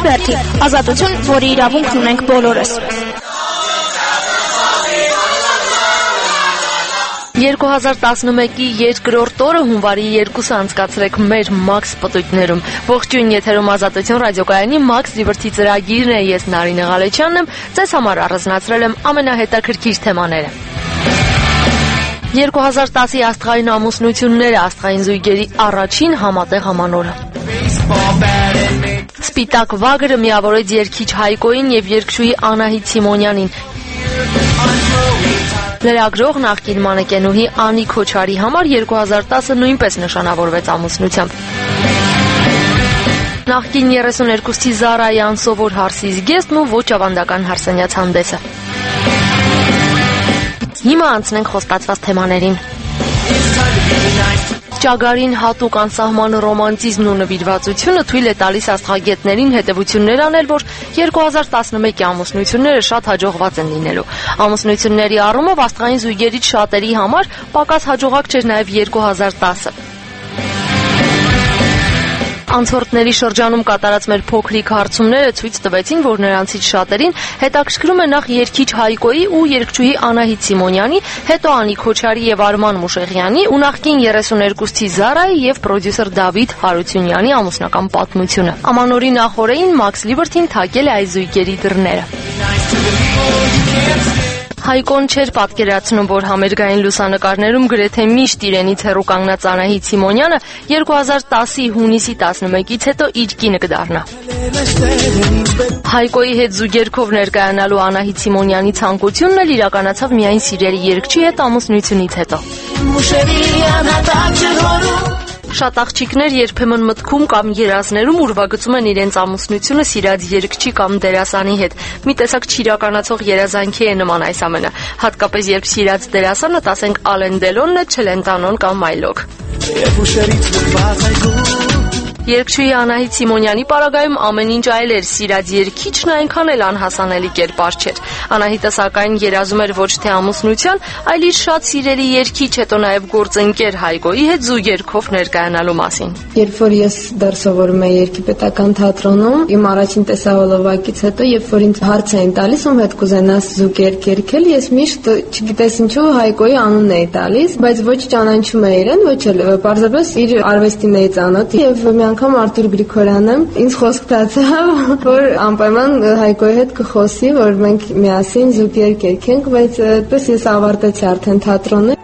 Լիբերթի, ազատություն, որի իրավունքն ունենք բոլորս։ 2011-ի երկրորդ օրը հունվարի 2-ը անցկացրեք մեր Max պտույտներում։ Ողջույն, եթերում Ազատություն ռադիոկայանի Max Liberty ծրագիրն է, ես Նարինե Ղալեչյանն եմ, ձեզ համար առանձնացրել եմ ամենահետաքրքիր թեմաները։ 2010-ի աստղային ամուսնությունները, աստղային զույգերի առաջին համատեղ ամանորը։ Սպիտակ վագրը միավորեց երգիչ Հայկոյին եւ երգչուհի Անահիտ Սիմոնյանին։ Լրագրող նախկին մանեկենուհի Անի Քոչարի համար 2010-ը նույնպես նշանավորվեց ամուսնությամբ։ Նախկին 32-ի Զարայի անսովոր հարսի զգեստն ու ոչ ավանդական հարսանյաց հանդեսը։ Հիմա անցնենք խոստացված թեմաներին։ Ճագարին հատուկ անսահման ռոմանտիզմն ու նվիրվածությունը թույլ է տալիս աստղագետներին հետևություններ անել, որ 2011-ի ամուսնությունները շատ հաջողված են լինելու։ Ամուսնությունների առումով աստղային զույգերից շատերի համար պակաս հաջողակ չէր նաև 2010-ը։ Անցորդների շրջանում կատարած մեր փոքրիկ հարցումները ցույց տվեցին, որ նրանցից շատերին հետաքրքրում է նախ երգիչ Հայկոյի ու երգչուհի Անահիտ Սիմոնյանի, հետո Անի Քոչարի եւ Արման Մուշեղյանի ու նախկին 32-ի Զարայի եւ պրոդյուսեր Դավիթ Հարությունյանի ամուսնական պատմությունը։ Ամանորի նախօրեին Max Liberty-ն թակել է այս զույգերի դռները։ Հայկոն չէր պատկերացնում, որ համերգային լուսանկարներում գրեթե միշտ իրենից հեռու կանգնած Անահիտ Սիմոնյանը 2010-ի հունիսի 11-ից հետո իր կինը կդառնա։ Հայկոյի հետ զուգերքով ներկայանալու Անահիտ Սիմոնյանի ցանկությունն էլ իրականացավ միայն սիրելի երգչի հետ ամուսնությունից հետո։ Շատ աղջիկներ երբեմն մտքում կամ երազներում ուրվագծում են իրենց ամուսնությունը սիրած երգչի կամ դերասանի հետ։ Մի տեսակ չիրականացող երազանքի է նման այս ամենը, հատկապես երբ սիրած դերասանը, ասենք Ալեն Դելոնն է, Չելենտանոն կամ Մայլոք։ Երգչուհի Անահիտ Սիմոնյանի պարագայում ամեն ինչ այլ էր, սիրած երգիչն այնքան էլ անհասանելի կերպար չէր։ Անահիտը սակայն երազում էր ոչ թե ամուսնության, այլ իր շատ սիրելի երգիչ, հետո նաև գործընկեր Հայկոյի հետ զուգերքով ներկայանալու մասին։ Երբ որ ես դեռ սովորում էի Երգիպետական թատրոնում, իմ առաջին տեսահոլովակից հետո, երբ որ ինձ հարց էին տալիս, ում հետ կուզենաս զուգերք երգել, ես միշտ չգիտես ինչու Հայկոյի անունն էի տալիս, բայց ոչ ճանաչում էի իրեն, ոչ էլ պարզապես իր արվեստին էի ծանոթ եւ մի անգամ Արտուր Գրիգորյանը ինձ խոսք տածավ, որ անպայման Հայկոյի հետ կխոսի, որ մենք միասին զուգերք երգենք, բայց այդպես ես ավարտեցի արդեն թատրոնը։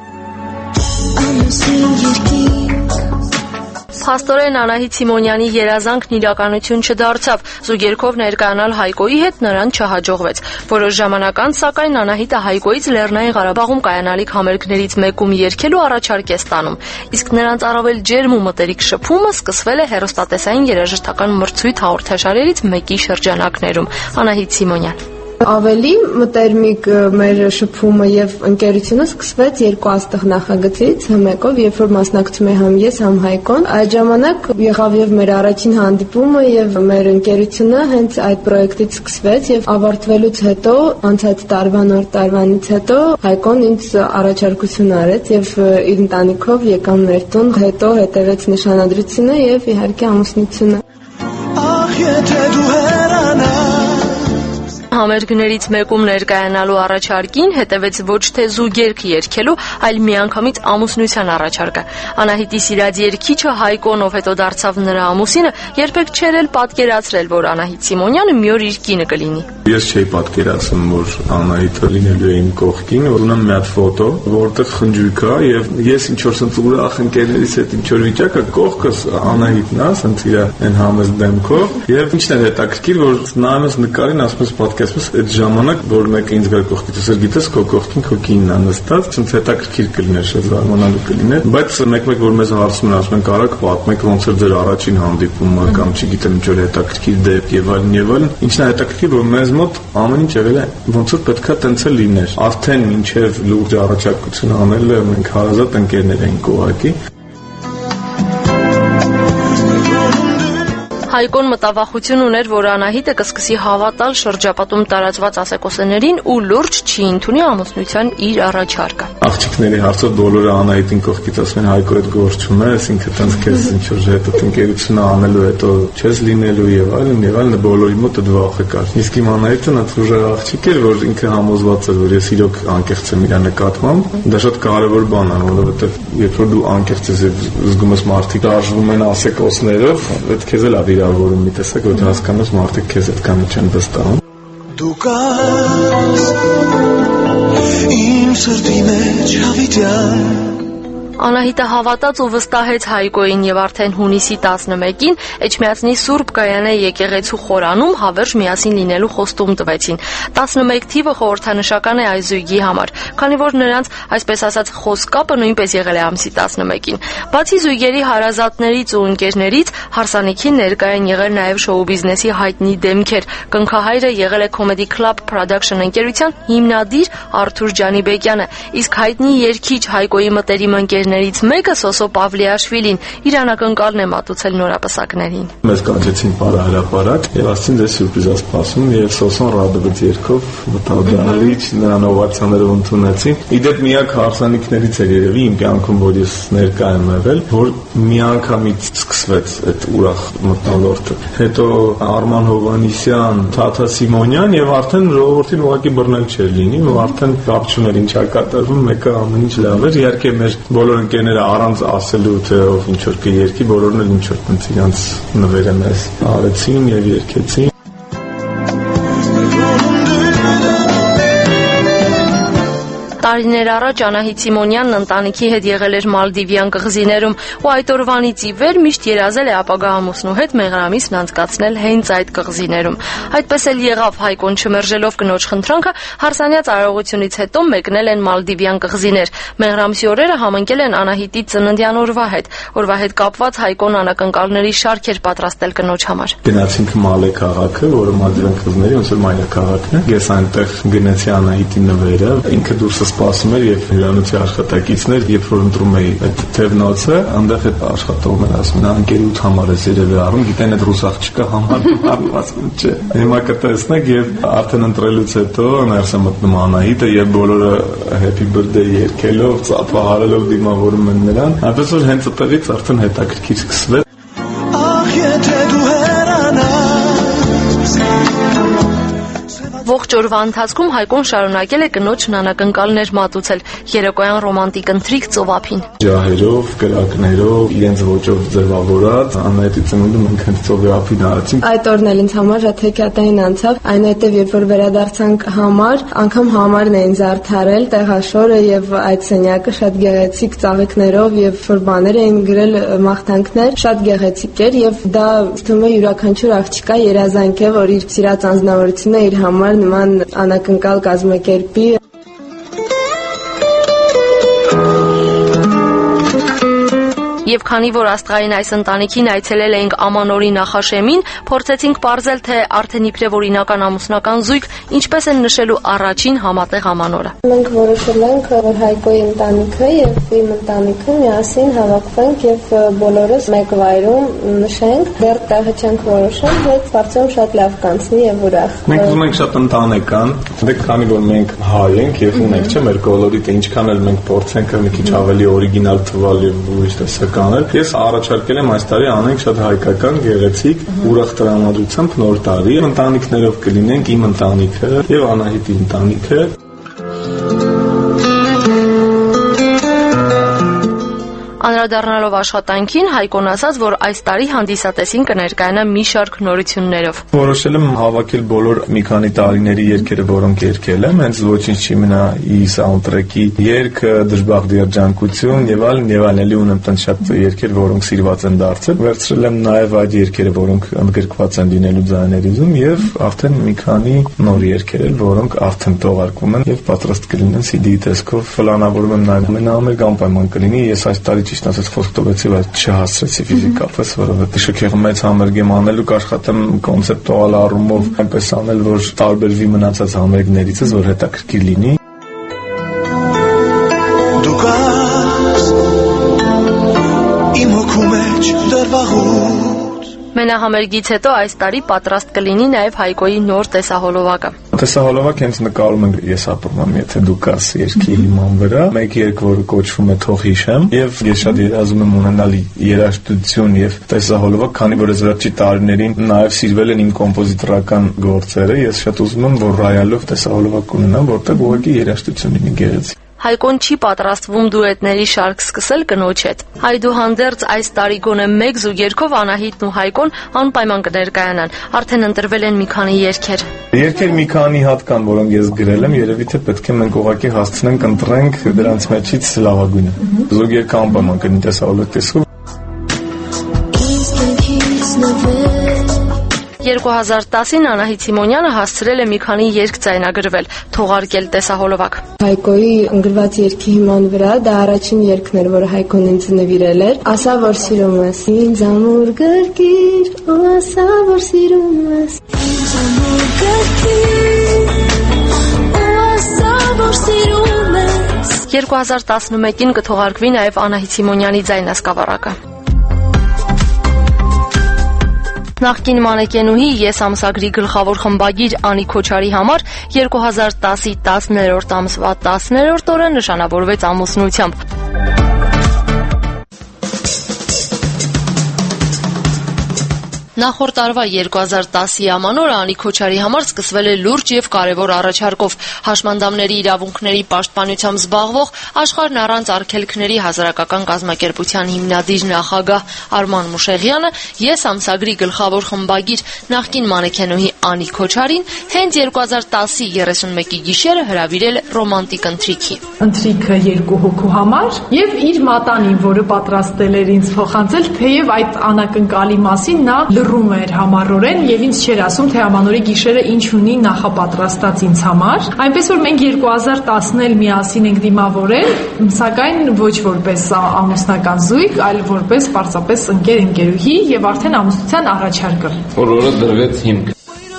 Փաստորեն Անահիտ Սիմոնյանի երազանքն իրականություն չդարձավ։ Զուգերքով ներկայանալ Հայկոյի հետ նրան չհաջողվեց։ Որոշ ժամանակ անց, սակայն Անահիտը Հայկոյից Լեռնային Ղարաբաղում կայանալիք համերգներից մեկում երգելու առաջարկ է ստանում։ Իսկ նրանց առավել ջերմ ու մտերիկ շփումը սկսվել է հեռուստատեսային երաժշտական մրցույթ հաղորդաշարերից մեկի շրջանակներում։ Անահիտ Սիմոնյան։ Ավելի մտերմիկ մեր շփումը եւ ընկերությունը սկսվեց երկու աստղ նախագծից, մեկով, երբ որ մասնակցում էի համ ես, համ Հայկոն։ Այդ ժամանակ եղավ եւ մեր առաջին հանդիպումը եւ մեր ընկերությունը հենց այդ պրոյեկտից սկսվեց եւ ավարտվելուց հետո, անցած տարվա նոր տարվանից հետո Հայկոն ինձ առաջարկություն արեց եւ իր ընտանիքով եկան մեր տուն, հետո հետևեց նշանադրությունը եւ իհարկե ամուսնությունը։ Ահ, եթե դու հեռանաս Համերգներից մեկում ներկայանալու առաջարկին հետևեց ոչ թե զուգերք երգելու, այլ միանգամից ամուսնության առաջարկը։ Անահիտի սիրած երգիչը Հայկոն, ով հետո դարձավ նրա ամուսինը, երբեք չէր էլ պատկերացրել, որ Անահիտ Սիմոնյանը մի օր իր կինը կլինի։ Ես չէի պատկերացնում, որ Անահիտը լինելու է իմ կողքին, ունեմ մի հատ ֆոտո, որտեղ խնջույք է եւ ես ինչ որ ցած ուրախ ընկերներից հետ ինչ որ վիճակը կողքս Անահիտն է, ասենց իր այն համեստ դեմքով եւ ինչն է հետաքրքիր, որ նայում ես նկարին, ասում ես պատկերացնում այդ ժամանակ, որ մեկը ինձ գար կողքից, ասել գիտես քո կողքին քո կինն է նստած, ցած հետաքրքիր կլիներ, շատ զարմանալի կլիներ, բայց մեկ-մեկ որ մեզ հարցում են, ասում են կարաք պատմեք ոնց էր ձեր առաջին հանդիպումը կամ չգիտեմ ինչ որ հետաքրքիր դեպք եւ այլն եւ այլն։ Ինչն է հետաքրքիր, որ մեզ մոտ ամեն ինչ եղել է ոնց որ պետքա տենց էլ լիներ։ Արդեն մինչեւ լուրջ առաջարկություն անելը մենք հարազատ ընկերներ էինք ուղղակի։ Հայկոն մտավախություն ուներ, որ Անահիտը կսկսի հավատալ շրջապատում տարածված ասեկոսներին ու լուրջ չի ընդունի ամուսնության իր առաջարկը։ Աղջիկների հարցով բոլորը Անահիտին կողքից ասում են Հայկո այդ գործ չունես, ինքը տենց քեզ ինչ որ հետո ընկերությունը անելու հետո չես լինելու եւ այլն բոլորի մոտ այդ վախը կար։ Իսկ իմ Անահիտը նա ուժեղ աղջիկ էր, որ ինքը համոզված էր, որ ես իրոք անկեղծ եմ իր նկատմամբ։ Դա շատ կարևոր բան է, որովհետեւ երբ որ դու անկեղծ ես եւ զգում ես մարդիկ արժվում են ասեկոսներով, այդ քեզ էլ վիրավորում մի տեսակ, որ հասկանաս մարդիկ քեզ այդքան չեն վստահում։ Դու կաս իմ սրտի մեջ հավիտյան Անահիտը հավատաց ու վստահեց Հայկոյին եւ արդեն հունիսի 11-ին Էջմիածնի Սուրբ Գայանե եկեղեցու խորանում հավերժ միասին լինելու խոստում տվեցին։ 11 թիվը խորհրդանշական է այս զույգի համար, քանի որ նրանց, այսպես ասած, խոսքապը նույնպես եղել է ամսի 11-ին։ Բացի զույգերի հարազատներից ու ընկերներից, հարսանիքին ներկա են եղել նաեւ շոու բիզնեսի հայտնի դեմքեր։ Կնքահայրը եղել է Comedy Club Production ընկերության հիմնադիր Արթուր Ջանիբեկյանը, իսկ հայտնի երգիչ Հայկոյի մտերիմ ընկերներից մեկը Սոսո Պավլիաշվիլին իր անակնկալն է մատուցել նորապսակներին։ Մեզ կանչեցին բարահրապարակ եւ ասեցին ձեզ սյուրպրիզ է սպասում եւ Սոսոն ռադվեց երգով մտադալիչ նրան օվացիաներով ընդունեցին։ Իդեպ միակ հարսանիքներից էր երևի իմ կյանքում, որ ես ներկա եմ եղել, որ միանգամից սկսվեց այդ ուրախ մթնոլորտը։ Հետո Արման Հովանիսյան, Թաթա Սիմոնյան եւ արդեն ժողովրդին ուղղակի բռնել չէր լինի, ու արդեն կապ չուներ ինչա կատարվում, մեկը ամեն ինչ լավ էր։ Իհարկե մեր բոլոր ընկերները առանց ասելու թե ով ինչ որ կերկի, բոլորն էլ ինչ որ տենց իրանց նվերը մեզ արեցին եւ երգեցին։ Տարիներ առաջ Անահիտ Սիմոնյանն ընտանիքի հետ եղել էր Մալդիվյան կղզիներում ու այդ օրվանից ի վեր միշտ երազել է ապագա ամուսնու հետ մեղրամիսն անցկացնել հենց այդ կղզիներում։ Այդպես էլ եղավ, Հայկոն չմերժելով կնոջ խնդրանքը, հարսանյաց արարողությունից հետո մեկնել են Մալդիվյան կղզիներ։ Մեղրամիսի օրերը համընկել են Անահիտի ծննդյան օրվա հետ։ Օրվա հետ կապված Հայկոն անակնկալների շարք էր պատրաստել կնոջ համար։ Գնացինք Մալե քաղաքը, որը Մալդիվյան կղզիների ոնց որ մայրաքաղաքն է։ Ես այնտեղ գնացի Անահիտի նվերը, ինքը դուրս սպասում էր եւ հյուրանոցի աշխատակիցներ, երբ որ ընտրում էի այդ թևնոցը, այնտեղ այդ աշխատողն էր ասում, նա ընկերուց համար է երևի առում, գիտեն այդ ռուս աղջիկը համարում, ասում չէ։ Հիմա կտեսնեք եւ արդեն ընտրելուց հետո ներս է մտնում Անահիտը եւ բոլորը happy birthday երգելով, ծափահարելով դիմավորում են նրան։ Այնպես որ հենց այդտեղից արդեն հետաքրքիր սկսվեց։ Ախ եթե դու Ողջ օրվա ընթացքում Հայկոն շարունակել է կնոջն անակնկալներ մատուցել երեկոյան ռոմանտիկ ընթրիք ծովափին։ Ջահերով, կրակներով, իրենց ոճով ձևավորած Անահիտի ծնունդը մենք հենց ծովափին արեցինք։ Այդ օրն էլ ինձ համար շատ հեքիաթային անցավ, այնուհետև երբ որ վերադարձանք համար, անգամ համարն էին զարդարել, տեղաշորը եւ այդ սենյակը շատ գեղեցիկ ծաղիկներով եւ որ բաներ էին գրել մաղթանքներ, շատ գեղեցիկ էր եւ դա թվում է յուրաքանչյուր աղջկա երազանք է, որ իր սիրած անձնավորությունը իր համար նման անակնկալ կազմակերպի։ Եվ քանի որ աստղային այս ընտանիքին այցելել էինք Ամանորի նախաշեմին, փորձեցինք պարզել, թե արդեն իբրև օրինական ամուսնական զույգ ինչպես են նշելու առաջին համատեղ Ամանորը։ Մենք որոշել ենք, որ Հայկոյի ընտանիքը եւ իմ ընտանիքը միասին հավաքվենք եւ բոլորս մեկ վայրում նշենք։ Դեռ տեղը չենք որոշել, բայց կարծում շատ լավ կանցնի եւ ուրախ։ Մենք ուզում ենք շատ ընտանեկան, դե քանի որ մենք հայ ենք եւ ունենք չէ մեր կոլորիտը, ինչքան էլ մենք փորձենք մի քիչ ավելի օրիգինալ թվալ եւ ուրիշ տեսակ անել։ Ես առաջարկել եմ այս տարի անենք շատ հայկական, գեղեցիկ, ուրախ տրամադրությամբ նոր տարի ընտանիքներով կլինենք իմ ընտանիքը եւ Անահիտի ընտանիքը։ Անդրադառնալով աշխատանքին, Հայկոն ասաց, որ այս տարի հանդիսատեսին կներկայանա մի շարք նորություններով։ Որոշել եմ հավաքել բոլոր մի քանի տարիների երգերը, որոնք երգել եմ, հենց ոչինչ չի մնա ի սաունդթրեքի երգը, դժբախտ երջանկություն եւ այլն, ելի ունեմ տենց շատ երգեր, որոնք սիրված են դարձել։ Վերցրել եմ նաեւ այդ երգերը, որոնք ընդգրկված են լինելու ձայներիզում եւ արդեն մի քանի նոր երգեր, որոնք արդեն թողարկվում են եւ պատրաստ կլինեն CD-ի տեսքով։ Պլանավորում եմ նաեւ ամենահամերգ անպայման կլինի։ Ես այս տարի ճիշտ ասած խոսք տվեցի, բայց չհասցրեցի ֆիզիկապես, որովհետեւ շքեղ մեծ համերգ եմ անելու, կաշխատեմ կոնցեպտուալ առումով այնպես անել, որ տարբերվի մնացած համերգներից, որ հետաքրքիր լինի։ Դու կաս իմ հոգու մեջ դեռ վաղուց Մենահամերգից հետո այս տարի պատրաստ կլինի նաև Հայկոյի նոր տեսահոլովակը։ Տեսահոլովակ հենց նկարում ենք ես ապրում եմ, եթե դու կաս երկի հիման վրա, մեկ երգ, որը կոչվում է Թող հիշեմ, եւ ես շատ երազում եմ ունենալ երաժշտություն եւ տեսահոլովակ, քանի որ այս վերջի տարիներին նաեւ սիրվել են իմ կոմպոզիտորական գործերը, ես շատ ուզում եմ, որ ռայալով տեսահոլովակ ունենամ, որտեղ ուղղակի երաժշտություն լինի գեղեցիկ։ Հայկոն չի պատրաստվում դուետների շարք սկսել կնոջ հետ։ Այդուհանդերձ այս տարի գոնե մեկ զուգերքով Անահիտն ու Հայկոն անպայման կներկայանան։ Արդեն ընտրվել են մի քանի երգեր։ Երգեր մի քանի հատ կան, որոնք ես գրել եմ, երևի թե պետք է մենք ուղղակի հասցնենք ընտրենք դրանց մեջից լավագույնը։ Զուգերքը անպայման կլինի տեսահոլովակ տեսքով։ 2010-ին Անահիտ Սիմոնյանը հասցրել է մի քանի երգ ձայնագրվել, թողարկել տեսահոլովակ։ Հայկոյի ընկրված երգի հիման վրա դա առաջին երգն էր, որը Հայկոն ինձ նվիրել էր։ Ասա որ սիրում ես ինձ ամուր գրկիր, ու ասա որ սիրում ես ինձ ամուր գրկիր, ու ասա որ սիրում ես։ 2011-ին կթողարկվի նաև Անահիտ Սիմոնյանի ձայնասկավառակը։ Նախկին մանեկենուհի Ես ամսագրի գլխավոր խմբագիր Անի Քոչարի համար 2010-ի 10-րդ ամսվա 10-րդ օրը նշանավորվեց ամուսնությամբ։ Նախորդ տարվա 2010-ի ամանորը Անի Քոչարի համար սկսվել է լուրջ եւ կարեւոր առաջարկով հաշմանդամների իրավունքների պաշտպանությամբ զբաղվող Աշխարհն առանց արգելքների հասարակական կազմակերպության հիմնադիր նախագահ Արման Մուշեղյանը Ես ամսագրի գլխավոր խմբագիր նախկին մանեկենուհի Անի Քոչարին հենց 2010-ի 31-ի գիշերը հրավիրել ռոմանտիկ ընթրիքի։ Ընթրիքը 2 հոգու համար եւ իր մատանին, որը պատրաստել էր ինձ փոխանցել, թեև այդ անակնկալի մասին նա լռում էր համառորեն եւ ինձ չէր ասում, թե ամանորի գիշերը ինչ ունի նախապատրաստած ինձ համար։ Այնպես որ մենք 2010-ն էլ միասին ենք դիմավորել, սակայն ոչ որպես ամուսնական զույգ, այլ որպես պարզապես ընկերուհի եւ արդեն ամուսնության առաջարկը։ Որը դրվեց հիմք։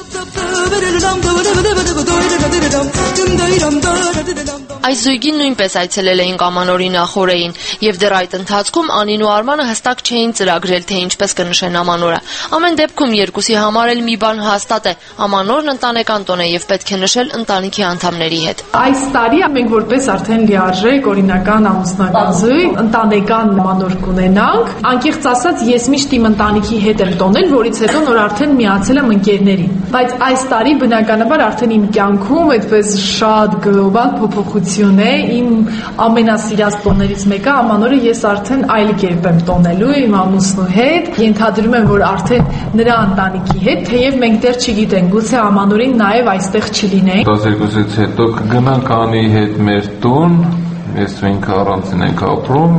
Այս զույգին նույնպես այցելել էին Ամանորի նախօրեին եւ դեռ այդ ընթացքում Անին ու Արմանը հստակ չէին ծրագրել, թե ինչպես կնշեն Ամանորը։ Ամեն դեպքում երկուսի համար էլ մի բան հաստատ է. Ամանորն ընտանեկան տոն է եւ պետք է նշել ընտանիքի անդամների հետ։ Այս տարի մենք որպես արդեն լիարժեք օրինական ամուսնական զույգ ընտանեկան Ամանոր կունենանք։ Անկեղծ ասած, ես միշտ իմ ընտանիքի հետ եմ տոնել, որից հետո նոր արդեն միացել եմ ընկերներին։ Բայց այս տարի բնականաբար արդեն իմ կյանքում այդպես շատ գլոբալ փոփոխություն է, իմ ամենասիրած տոներից մեկը Ամանորը ես արդեն այլ կերպ եմ տոնելու իմ ամուսնու հետ, ենթադրում եմ, որ արդեն նրա ընտանիքի հետ, թեև մենք դեռ չգիտենք, գուցե Ամանորին նաև այստեղ չլինենք։ 12-ից հետո կգնանք Անի հետ մեր տուն, ես ու ինքը առանցին ենք ապրում։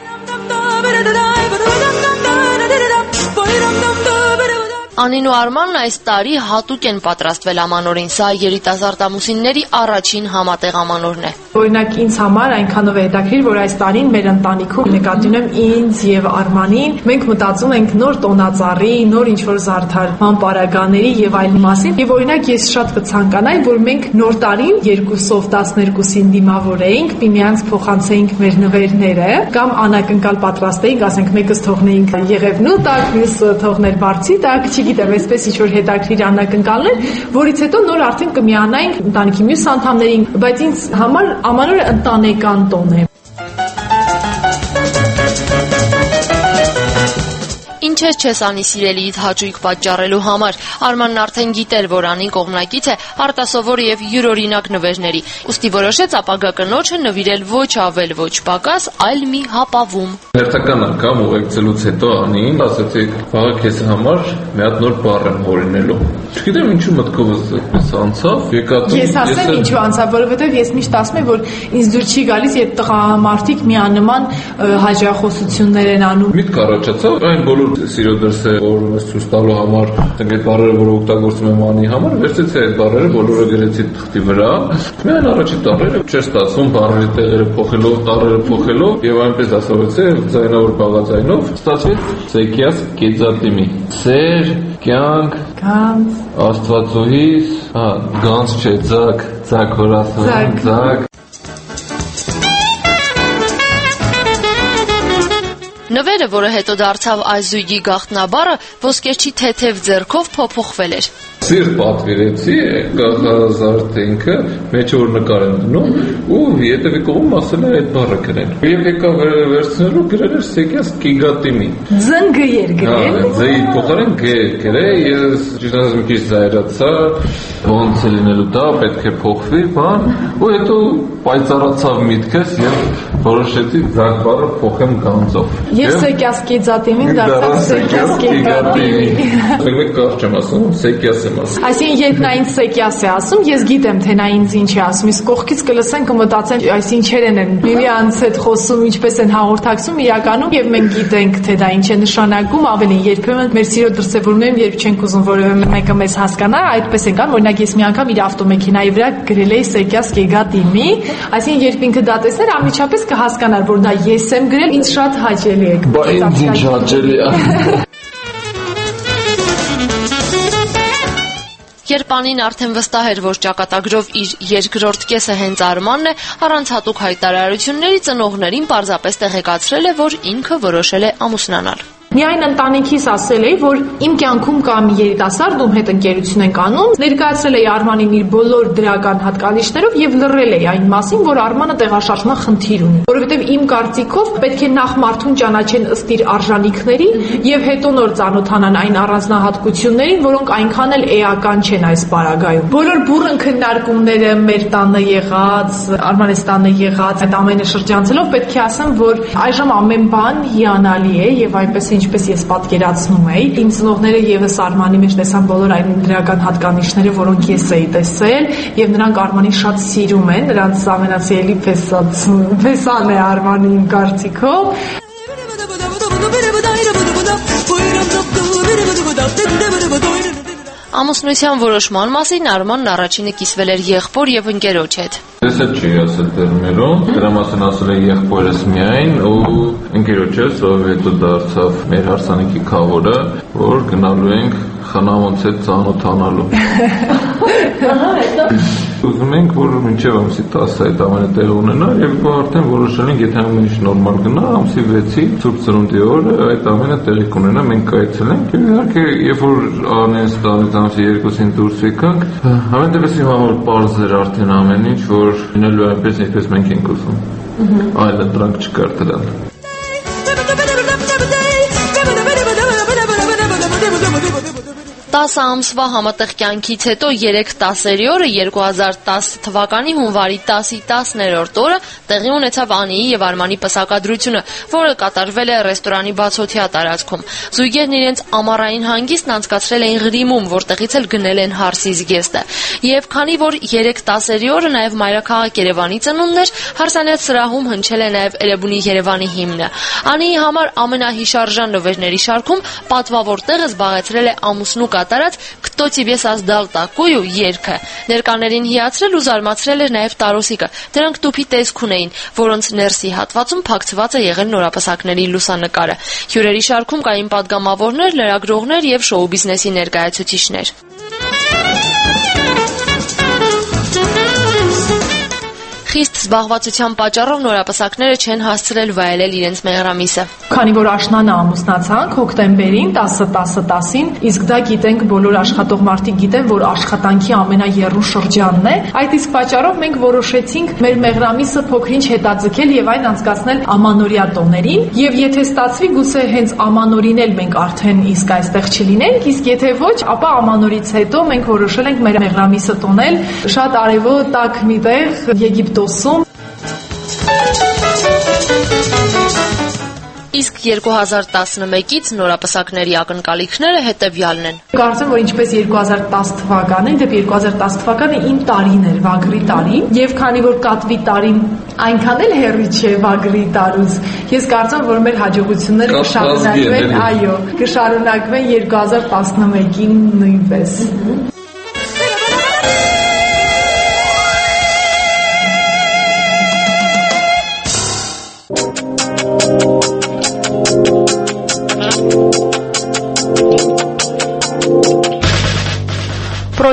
Անին ու Արմանն այս տարի հատուկ են պատրաստվել Ամանորին, սա երիտասարդ ամուսինների առաջին համատեղ Ամանորն է։ Օրինակ ինձ համար այնքանով է հետաքրքիր, որ այս տարին մեր ընտանիքում նկատի ունեմ ինձ եւ Արմանին, մենք մտածում ենք նոր տոնածառի, նոր ինչ-որ զարդարման պարագաների եւ այլ մասին, եւ օրինակ ես շատ կցանկանայի, որ մենք նոր տարին 2-ով 12-ին դիմավորեինք, միմյանց փոխանցեինք մեր նվերները, կամ անակնկալ պատրաստեինք, ասենք մեկս թողնեինք Եղևնու տակ, մյուսը թողներ Բարձի տակ, չգիտեմ, այսպես ինչ-որ հետաքրքիր անակնկալներ, որից հետո նոր արդեն կմիանայինք ընտանիքի մյուս անդամներին, բայց ինձ համար Ամանորը ընտանեկան տոն է։ Ինչպես չես անի սիրելիիդ հաճույք պատճառելու համար, Արմանն արդեն գիտեր, որ Անին կողմնակից է արտասովոր եւ յուրօրինակ նվերների, ուստի որոշեց ապագա կնոջը նվիրել ոչ ավել, ոչ պակաս, այլ մի հապավում։ Հերթական անգամ ուղեկցելուց հետո Անին ասացի, «Վաղը քեզ համար մի հատ նոր բառ եմ հորինելու»։ Չգիտեմ ինչու մտքովս այդպես անցավ, եկա։ Ես ասեմ ինչու անցավ, որովհետեւ ես միշտ ասում եմ, որ ինձ դուր չի գալիս, երբ տղամարդիկ միանման հաջողություններ են անում։ Միտք առաջացավ, այն բոլոր սիրո դրսը, որ ես ցույց տալու համար, այդ բառերը, որ օգտագործում եմ Անի համար, վերցեցի այդ բառերը, բոլորը գրեցի թղթի վրա։ Միայն առաջի տառերը չէր ստացվում բառերի տեղերը փոխելով, տառերը փոխելով, եւ այնպես ասացի, ձայնավոր բաղաձայնով ստացվեց Սեկիաս Կեծատիմի։ Սեր, կյանք, Գանց, Աստվածուհիս, գանց չէ, ձակ, ձակ որ ասում, ձակ։ Նվերը, որը հետո դարձավ այս զույգի գաղտնաբառը, ոսկերչի թեթև ձեռքով փոփոխվել էր։ Սիրտ պատվիրեցի, գաղազարդենքը մեջը որ նկար են դնում ու հետևի կողմում ասել է այդ բառը գրեն։ Եվ եկա վերցնելու գրել էր Սեկյաս Կիգատիմի։ Ձնգը էր գրել։ Ձեի փոխարեն Գ գրել, ես ճիշտ մի քիչ զայրացա, ոնց է լինելու դա, պետք է փոխվի, բան, ու հետո պայծառացավ միտքս եւ որոշեցի ձակ բառը փոխեմ գանձով։ Ես Սեկյաս Կիգատիմին դարձա Սեկյաս Կիգատիմի։ Մեկ կարճ եմ ասում, Սեկյաս եմ ասում։ Այսինքն երբ նա ինձ Սեկյաս է ասում, ես գիտեմ թե նա ինձ ինչ է ասում, իսկ կողքից կլսեն կմտածեն այս ինչեր են միմյանց հետ խոսում, ինչպես են հաղորդակցում իրականում եւ մենք գիտենք թե դա ինչ է նշանակում, ավելին երբեմն մեր սիրո դրսևորումներում երբ չենք ուզում որևէ մեկը մեզ հասկանա, այդպես են կան, օրինակ ես մի անգամ իր ավտոմեքենայի վրա գրել էի Սեկյաս Կիգատիմի, այսինքն երբ ինքը դա տեսներ անմիջապես կհասկանար, որ դա ես եմ գրել, ինձ շատ հաճելի է։ Բա ինձ ինչ հաճելի է։ Երբ Անին արդեն վստահ էր, որ ճակատագրով իր երկրորդ կեսը հենց Արմանն է, առանց հատուկ հայտարարությունների ծնողներին պարզապես տեղեկացրել է, որ ինքը որոշել է ամուսնանալ։ Միայն ընտանիքիս ասել էի, որ իմ կյանքում կա մի երիտասարդ, ում հետ ընկերություն ենք անում, ներկայացրել էի Արմանին իր բոլոր դրական հատկանիշներով եւ լռել էի այն մասին, որ Արմանը տեղաշարժման խնդիր ունի, որովհետեւ իմ կարծիքով պետք է նախ մարդուն ճանաչեն ըստ իր արժանինքներին եւ հետո նոր ծանոթանան այն առանձնահատկություններին, որոնք այնքան էլ էական չեն այս պարագայում։ Բոլոր բուռն քննարկումները մեր տանը եղած, Արմանեստանը եղած, այդ ամենը շրջանցելով պետք է ասեմ, որ այժմ ամեն բան հիանալի է եւ այնպես ինչպես ես պատկերացնում էի, իմ ծնողները եւս Արմանի մեջ տեսան բոլոր այն դրական հատկանիշները, որոնք ես էի տեսել, եւ նրանք Արմանին շատ սիրում են, նրանց ամենասիրելի փեսան է Արմանի իմ կարծիքով։ Ամուսնության որոշման մասին Արմանն առաջինը կիսվել էր եղբոր եւ ընկերոջ հետ։ Ես էլ չի ասել դերմերում, դրա մասին ասել է եղբորս միայն ու ընկերոջս, ով հետո դարձավ մեր հարսանիքի քավորը, որ գնալու ենք խնամոնց հետ ծանոթանալու։ Ուզում ենք, որ մինչև ամսի 10 այդ ամենը տեղ ունենա եւ արդեն որոշել ենք, եթե ամեն ինչ նորմալ գնա, ամսի 6-ի Սուրբ Ծնունդի օրը այդ ամենը տեղի կունենա, մենք կայցելենք եւ իհարկե, երբ որ անենց տարից ամսի 2-ին դուրս եկանք, ամեն դեպս իմ համար պարզ էր արդեն ամեն ինչ, որ լինելու այնպես, ինչպես մենք ենք ուզում։ Այլ դրանք չկար դրան։ 10 ամսվա համատեղ կյանքից հետո 3 10-երի օրը 2010 թվականի հունվարի 10-ի 10-րդ օրը տեղի ունեցավ Անիի եւ Արմանի պսակադրությունը, որը կատարվել է ռեստորանի բացօթյա տարածքում։ Զույգերն իրենց ամառային հանգիստն անցկացրել էին Ղրիմում, որտեղից էլ գնել են Հարսի զգեստը։ Եվ քանի որ 3 10-երի օրը նաեւ մայրաքաղաք Երևանի ծնունդն էր, Հարսանյաց սրահում հնչել է նաեւ Էրեբունի Երևանի հիմնը։ Անիի համար ամենահիշարժան նվերների շարքում պատվավոր տեղը զբաղեցրել է ամուսնու կատարած «Кто тебе создал такую» երգը։ Ներկաներին հիացրել ու զարմացրել էր նաև Տարոսիկը։ Դրանք տուփի տեսք ունեին, որոնց ներսի հատվածում փակցված է եղել նորապսակների լուսանկարը։ Հյուրերի շարքում կային պատգամավորներ, լրագրողներ եւ շոու բիզնեսի ներկայացուցիչներ։ Խիստ զբաղվածության պատճառով նորապսակները չեն հասցրել վայելել իրենց մեղրամիսը։ Քանի որ աշնանը ամուսնացանք հոկտեմբերին 10-10-10-ին, իսկ դա գիտենք բոլոր աշխատող մարդիկ գիտեն, որ աշխատանքի ամենաեռու շրջանն է, այդ իսկ պատճառով մենք որոշեցինք մեր մեղրամիսը փոքրինչ հետաձգել եւ այն անցկացնել ամանորյա տոներին, եւ եթե ստացվի, գուցե հենց ամանորին էլ մենք արդեն իսկ այստեղ չլինենք, իսկ եթե ոչ, ապա ամանորից հետո մենք որոշել ենք մեր մեղրամիսը տոնել շատ արևոտ մի տեղ Եգիպտոսում։ Իսկ 2011-ից նորապսակների ակնկալիքները հետևյալն են։ Կարծեմ, որ ինչպես 2010 թվականին, դեպի 2010 թվականը իմ տարին էր, վագրի տարի, եւ քանի որ կատվի տարին այնքան էլ հեռի չէ վագրի տարուց, ես կարծեմ, որ մեր հաջողությունները կշարունակվեն, այո, կշարունակվեն 2011-ին նույնպես։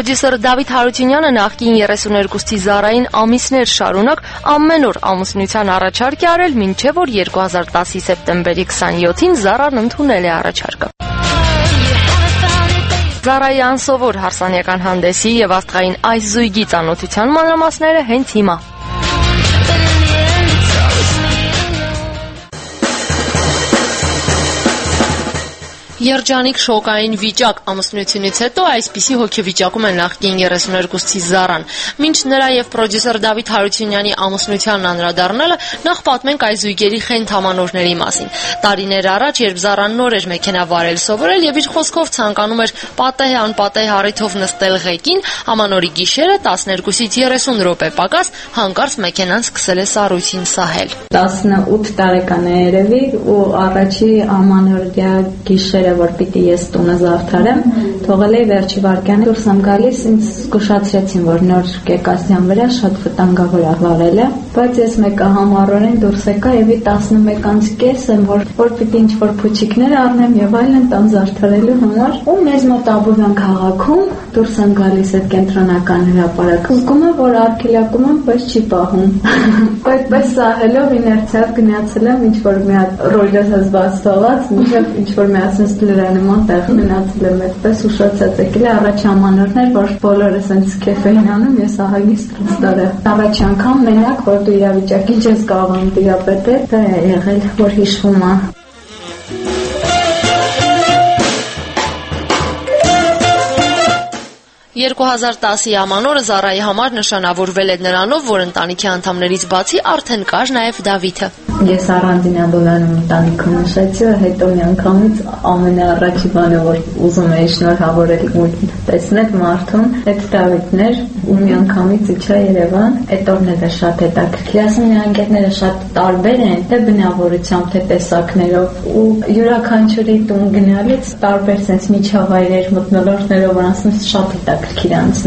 Պրոդյուսեր Դավիթ Հարությունյանը նախկին 32-ի Զարային ամիսներ շարունակ ամեն օր ամուսնության առաջարկ է արել, մինչև որ 2010-ի սեպտեմբերի 27-ին Զարան ընդունել է առաջարկը։ Զարայի անսովոր հարսանեկան հանդեսի եւ աստղային այս զույգի ծանոթության մանրամասները հենց հիմա։ Երջանիկ շոկային վիճակ ամուսնությունից հետո այսպիսի հոգեվիճակում է նախկին 32-ի Զարան։ Մինչ նրա եւ պրոդյուսեր Դավիթ Հարությունյանի ամուսնությանն անդրադառնալը նախ պատմենք այս զույգերի խենթ ամանորների մասին։ Տարիներ առաջ, երբ Զարան նոր էր մեքենա վարել սովորել եւ իր խոսքով ցանկանում էր պատեհ-անպատեհ առիթով նստել ղեկին, ամանորի գիշերը 12-ից 30 րոպե պակաս հանկարծ մեքենան սկսել է սառույցին սահել։ 18 տարեկան է երևի ու առաջի ամանորյա գիշերը որ պիտի ես տունը զարդարեմ, թողել էի վերջի վարկյանը դուրս եմ գալիս, ինձ զգուշացրեցին, որ նոր կեկասյան վրա շատ վտանգավոր է վարելը, բայց ես մեկահամառորեն դուրս եկա եւ 11:30 եմ, որ պիտի ինչ-որ փուչիկներ առնեմ եւ այլն տան զարդարելու համար, ու մեզ մոտ Աբովյան քաղաքում դուրս եմ գալիս այդ կենտրոնական հրապարակը, զգում եմ, որ արգելակում եմ, բայց չի պահում։ Բայց սահելով իներցիայով գնացել եմ, ինչ-որ մի հատ ռոլը հզված թողած, մինչև ինչ-որ միացնես լրանման տեղ մնացել եմ այդպես ուշացած եկել է առաջ ամանորներ, որ բոլորը սենց քեֆ էին անում, ես ահագին ստրես տարա։ Առաջ անգամ մենակ, որ դու իրավիճակին չես կարողանում տիրապետել, դա է եղել, որ հիշվում է։ 2010-ի ամանորը Զարայի համար նշանավորվել է նրանով, որ ընտանիքի անդամներից բացի արդեն կար նաև Դավիթը։ Ես առանձին Աբովյանում ընտանիքում նշեցի, հետո միանգամից ամենաառաջի բանը, որ ուզում էի շնորհավորել ու տեսնել մարդուն, այդ Դավիթն էր, ու միանգամից իջա Երևան, այդ օրն էլ շատ հետաքրքիր։ Ասում եմ, ընկերները շատ տարբեր են, թե բնավորությամբ, թե տեսակներով, ու յուրաքանչյուրի տուն գնալից տարբեր sense միջավայրեր, մթնոլորտներով, որ ասում եմ, շատ հետաքրքիր անց։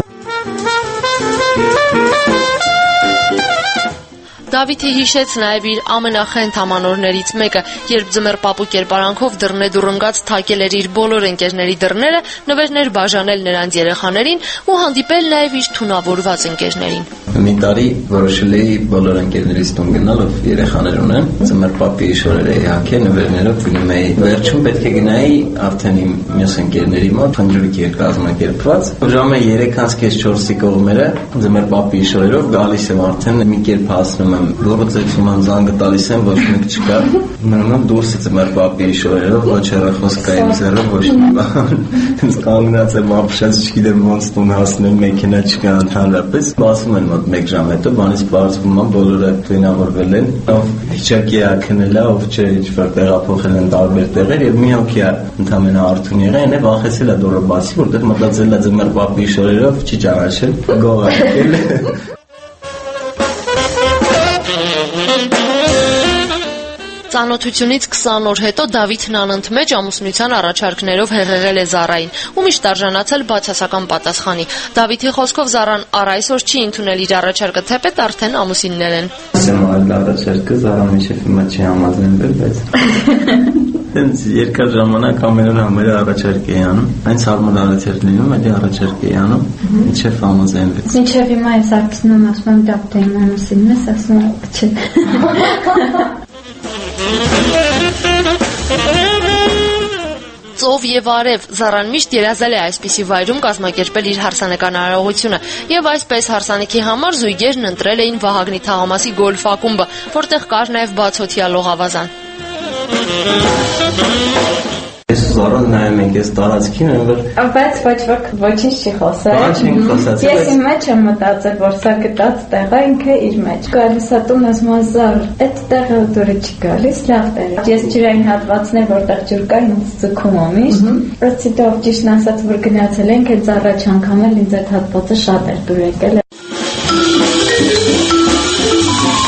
Դավիթը հիշեց նաև իր ամենախենթ ամանորներից մեկը, երբ ձմեռ պապու կերպարանքով դռնեդուռ ընկած թակել էր իր բոլոր ընկերների դռները, նվերներ բաժանել նրանց երեխաներին ու հանդիպել նաև իր թունավորված ընկերներին։ Մի տարի որոշել էի բոլոր ընկերներից տուն գնալ, ով երեխաներ ունեն, ձմեռ պապի շորեր էի հագել, նվերներով գնում էի։ Վերջում պետք է գնայի արդեն իմ մյուս ընկերների մոտ, խնջույք էր կազմակերպված։ Ժամը 3:30-4-ի կողմերը ձմեռ պապի շորերով գալիս եմ արդեն մի կերպ հասնում եմ Գործեցում եմ զանգը տալիս եմ, ոչ մեկ չկա։ Մնում եմ դուրսը ձմեռ պապի շորերով, ոչ հեռախոս կա իմ ձեռով, ոչ մի բան։ Ինձ կանգնած եմ ապշած, չգիտեմ ոնց տուն հասնեմ, մեքենա չկա ընդհանրապես։ Բացում են մոտ 1 ժամ հետո, բանից բարձվում եմ, բոլորը տվինավորվել են։ Ով վիճակի է քնել, ով չէ, ինչ-որ տեղափոխել են տարբեր տեղեր եւ մի հոգի է ընդամենը արթուն եղել, եւ վախեցել է դուրը բացի, որտեղ մտածել է ձմեռ պապի շորերով չի ճանաչել, գող է եկել։ Ծանոթությունից 20 օր հետո Դավիթն անընդմեջ ամուսնության առաջարկներով հեղեղել է Զարային ու միշտ արժանացել բացասական պատասխանի։ Դավիթի խոսքով Զարան առ այսօր չի ընդունել իր առաջարկը, թեպետ արդեն ամուսիններ են։ Ասեմ այլ առաջարկը Զարան միշտ հիմա չի համաձայնվել, բայց Հենց երկար ժամանակ ամեն օր համերը առաջարկ էի անում, այնց հարմար առաջարկ լինում, էլի առաջարկ էի անում, մինչև համաձայնվեց։ Մինչև հիմա ես արկսնում եմ, ասում եմ դապտե իմ ամուսինն ես, ասում եմ չէ։ Ծով եւ արև Զարան միշտ երազել է այսպիսի վայրում կազմակերպել իր հարսանեկան արարողությունը եւ այսպես հարսանեկի համար զույգերն ընտրել էին Վահագնի թաղամասի գոլֆ ակումբը, որտեղ կար նաեւ բացօթյա լողավազան։ Ես Զարան նայում ենք այս տարածքին, որ բայց ոչինչ չի խոսել։ Ոչինչ խոսացել։ Ես իմ մեջ եմ մտածել, որ սա գտած տեղը ինքը իր մեջ։ Գալիս է տուն ասում Զար, այդ տեղը դուրը չի գալիս, լավ տեղ է։ Ես ջրային հատվածներ, որտեղ ջուր կա, ինձ ձգում եմ միշտ։ Բայց դու ճիշտ ասած, որ գնացել ենք, այդ առաջ անգամ էլ ինձ այդ հատվածը շատ էր դուր եկել։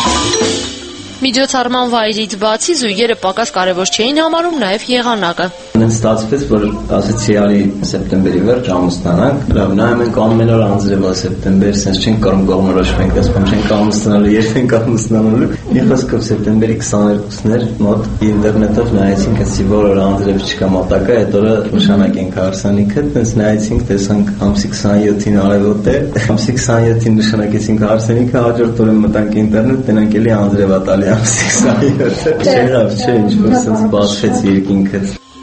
Միջոցառման վայրից բացի զույգերը պակաս կարևոր չէին համարում նաև եղանակը։ Ինձ ստացվեց, որ ասեցի արի սեպտեմբերի վերջ ամուսնանանք։ Լավ, նայում ենք ամեն օր անձրևա սեպտեմբեր, sense չենք կարող կողմնորոշենք, ասում չենք ամուսնանալու, երբ ենք ամուսնանալու։ Մի խոսքով սեպտեմբերի 22-ն էր մոտ ինտերնետով նայեցինք, ասի որ օր անձրև չկա մոտակա, այդ օրը նշանակենք հարսանիքը, տենց նայեցինք, տեսանք ամսի 27-ին արևոտ է, ամսի 27-ին նշանակեցինք հարսանիքը, հաջորդ օրը մտանք ինտերնետ, տենանք էլի անձրևա տալի ամսի 27-ը։ Չեղավ, չէ, ինչ-որ sense բացվեց երկինքը։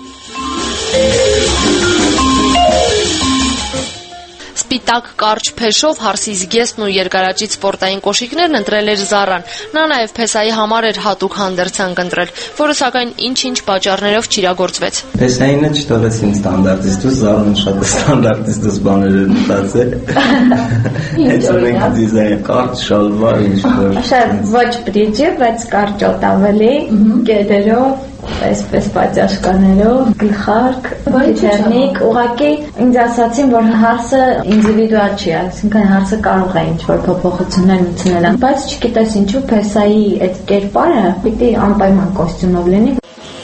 Սպիտակ կարճ փեշով հարսի զգեստն ու երկարաճիտ սպորտային կոշիկներն ընտրել էր Զարան։ Նա նաև փեսայի համար էր հատուկ հանդերձանք ընտրել, որը սակայն ինչ-ինչ պատճառներով չիրագործվեց։ Փեսայինը չթողեցին ստանդարտիստ ու Զարան շատ ստանդարտիստ բաներ էր մտածել։ Հետո մենք դիզայն կարճ շալվար ինչ-որ։ Շատ ոչ բրիջը, բայց կարճ օտավելի, գետերով այսպես պատյաշկաներով, գլխարկ, գիտերնիկ, ուղղակի ինձ ասացին, որ հարսը ինդիվիդուալ չի, այսինքն հարսը կարող է ինչ-որ փոփոխություններ մտցնել, բայց չգիտես ինչու փեսայի այդ կերպարը պիտի անպայման կոստյումով լինի։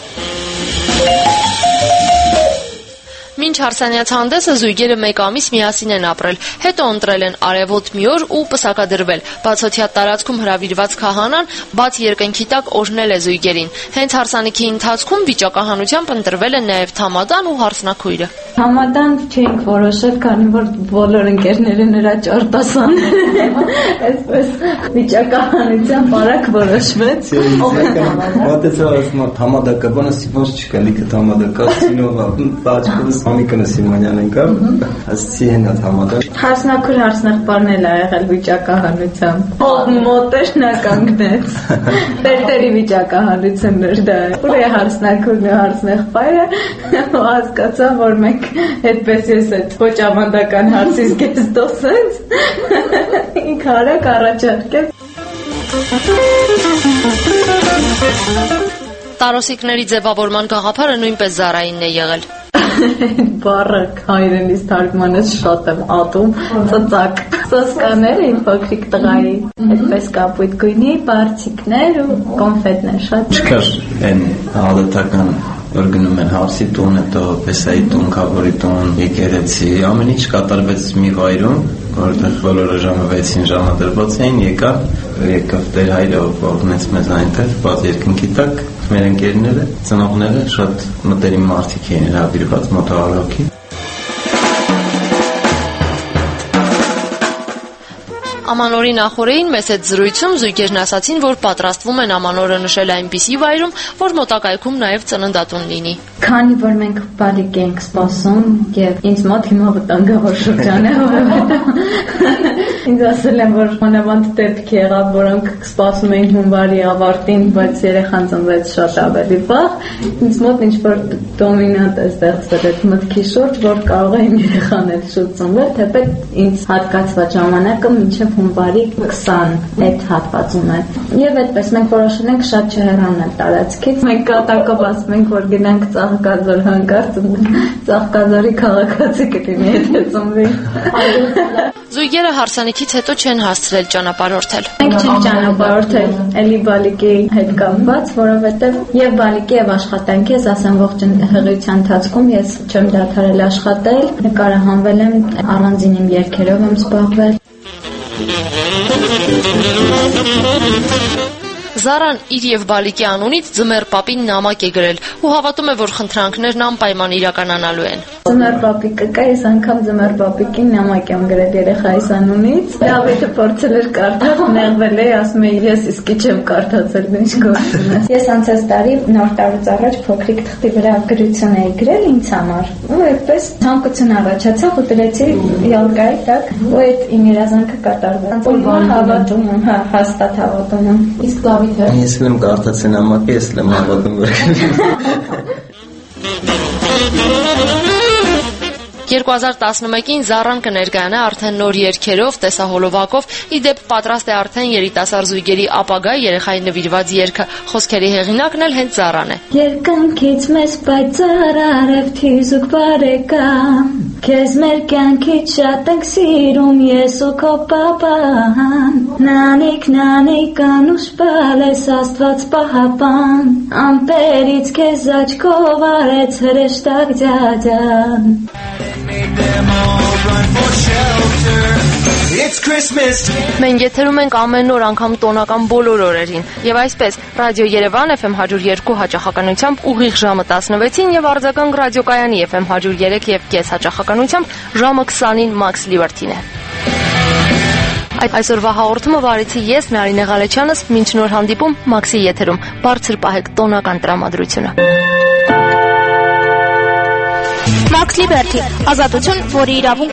Մինչ հարսանյաց հանդեսը զույգերը 1 ամիս միասին են ապրել, հետո ընտրել են արևոտ մի օր ու պսակադրվել։ Բացօթյա տարածքում հրավիրված քահանան բաց երկնքի տակ օրհնել է զույգերին։ Հենց հարսանիքի ընթացքում վիճակահանությամբ ընտրվել են նաև Թամադան ու հարսնակույրը։ Թամադան չենք որոշել, քանի որ բոլոր ընկերները նրա ճարտասան այսպես վիճակահանությամբ արագ որոշվեց։ Թամադակը բանը սիվոս չկա, լիքը թամադակա սինովա, բաճկովս Ամիկը Սիմոնյանն կա, ասի հենա Թամադա։ Հարսնակույր հարսնեղբարն էլ ա եղել վիճակահանությամբ։ Մոտ էր նա կանգնեց։ Տերտերի վիճակահանությունն էր դա։ Ուր է հարսնակույրն ու հարսնեղբայրը, հասկացա, որ մենք այդպես ես այդ ոչ ավանդական հարցից գեստոս ենք։ Ինքը արագ առաջարկեց։ Տարոսիկների ձևավորման գաղափարը նույնպես Զարայինն է եղել։ Բառը հայերենից թարգմանած շատ եմ ատում, ծծակ։ Սոսկաներ էին փոքրիկ տղայի, այդպես կապույտ գույնի, բարձիկներ ու կոնֆետներ շատ։ Չկար այն հաղորդական որ գնում են հարսի տուն, հետո փեսայի տուն, քավորի տուն, եկեղեցի, ամեն ինչ կատարվեց մի վայրում, որտեղ բոլորը ժամը 6-ին ժամադրված էին, եկավ Տեր Հայրը, օգնեց մեզ այնտեղ, բաց երկնքի տակ, մեր ընկերները, ծնողները շատ մտերիմ մարդիկ էին հրավիրված, մոտ 100 հոգի։ Ամանորի նախօրեին մեծ այդ զրույցում զույգերն ասացին, որ պատրաստվում են ամանորը նշել այնպիսի վայրում, որ մոտակայքում նաև ծննդատուն լինի։ Քանի որ մենք բալիկ ենք սպասում եւ ինձ մոտ հիմա վտանգավոր շրջան է, ինձ ասել են, որ մանավանդ դեպք եղավ, որոնք սպասում էին հունվարի ավարտին, բայց երեխան ծնվեց շատ ավելի վաղ, ինձ մոտ ինչ-որ դոմինանտ է ստեղծվել այդ մտքի շուրջ, որ կարող է իմ երեխան էլ շուտ ծնվել, թեպետ ինձ հատկացված ժամանակը մինչև հունվարի 20 այդ հատվածում է։ Եվ այդպես մենք որոշել ենք շատ չհեռանալ տարածքից։ Մենք կատակով ասում ենք, որ գնանք Ծաղկաձոր հանկարծ Ծաղկաձորի քաղաքացի կլինի, եթե ծնվի։ Զույգերը հարսանիքից հետո չեն հասցրել ճանապարհորդել։ Մենք չենք ճանապարհորդել էլի բալիկի հետ կապված, որովհետև եւ բալիկի եւ աշխատանքի ես ասեմ ողջ հղիության ընթացքում ես չեմ դադարել աշխատել, նկարահանվել եմ, առանձին իմ երգերով եմ զբաղվել։ Զարան իր եւ բալիկի անունից Ձմեռ պապին նամակ է գրել ու հավատում է, որ խնդրանքներն անպայման իրականանալու են։ Ձմեռ պապիկը կա, ես անգամ Ձմեռ պապիկին նամակ եմ գրել երեխայիս անունից։ Դավիթը փորձել էր կարդալ, նեղվել է, ասում է ես իսկի չեմ կարդացել, ինչ գործում ես։ Ես անցած տարի նոր տարուց առաջ փոքրիկ թղթի վրա գրություն էի գրել ինձ համար։ Ու այդպես ցանկություն առաջացավ ու դրեցի յալկայի տակ, ու այդ իմ երազանքը կատարվեց։ Հավատում եմ, հաստատ հավատում եմ։ Իսկ Դավիթը Ես եմ կարդացել նամակը, ես եմ հավատում որ 2011-ին Զառան կներկայանա արդեն նոր երգերով, տեսահոլովակով, իդեպ պատրաստ է արդեն երիտասարդ զույգերի ապագա երեխային նվիրված երգը։ Խոսքերի հեղինակն էլ հենց Զառան է։ Երկնքից մեզ պայծառ արև թիզուկ բարեկամ, քեզ մեր կյանքից շատ ենք սիրում ես ու քո պապան, նանիկ անուշ պալես Աստված պահապան, ամպերից քեզ աչքով արեց հրեշտակ ջաջան։ Մենք եթերում ենք ամեն օր, անգամ տոնական բոլոր օրերին։ Եվ այսպես, Ռադիո Երևան FM 102 հաճախականությամբ ուղիղ ժամը 16-ին եւ արձագանք ռադիոկայանի FM 103.5 հաճախականությամբ ժամը 20-ին Max Liberty-ն է։ Այսօրվա հաղորդումը վարեցի ես Մարինե Ղալեչյանս, մինչ նոր հանդիպում Մաքսի եթերում։ Բարձր պահեք տոնական տրամադրությունը։ Max Liberty, ազատություն, որի իրավունք